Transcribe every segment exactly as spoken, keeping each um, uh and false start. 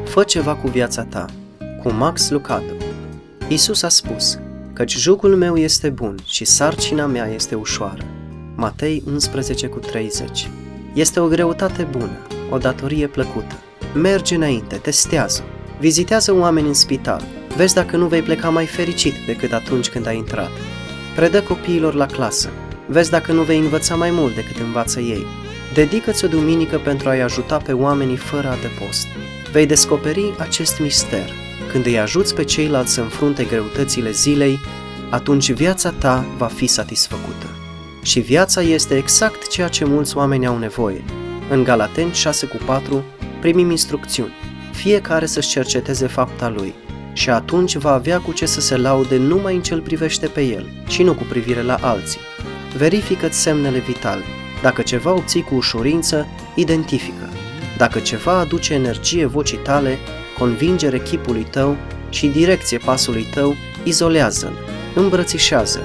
Fă ceva cu viața ta, cu Max Lucado. Iisus a spus, căci jugul meu este bun și sarcina mea este ușoară. Matei unsprezece cu treizeci. Este o greutate bună, o datorie plăcută. Mergi înainte, testează, vizitează oameni în spital, vezi dacă nu vei pleca mai fericit decât atunci când ai intrat. Predă copiilor la clasă, vezi dacă nu vei învăța mai mult decât învață ei. Dedică-ți o duminică pentru a-i ajuta pe oamenii fără adăpost. Vei descoperi acest mister. Când îi ajuți pe ceilalți să înfrunte greutățile zilei, atunci viața ta va fi satisfăcută. Și viața este exact ceea ce mulți oameni au nevoie. În Galateni șase cu patru primim instrucțiuni. Fiecare să-și cerceteze fapta lui și atunci va avea cu ce să se laude numai în ce-l privește pe el și nu cu privire la alții. Verifică-ți semnele vitale. Dacă ceva obții cu ușurință, identifică. Dacă ceva aduce energie vocii tale, convingere chipului tău și direcție pasului tău, izolează-l, îmbrățișează-l.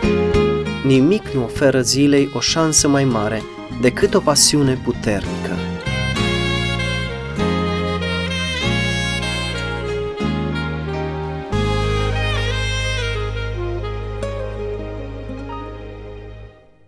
Nimic nu oferă zilei o șansă mai mare decât o pasiune puternică.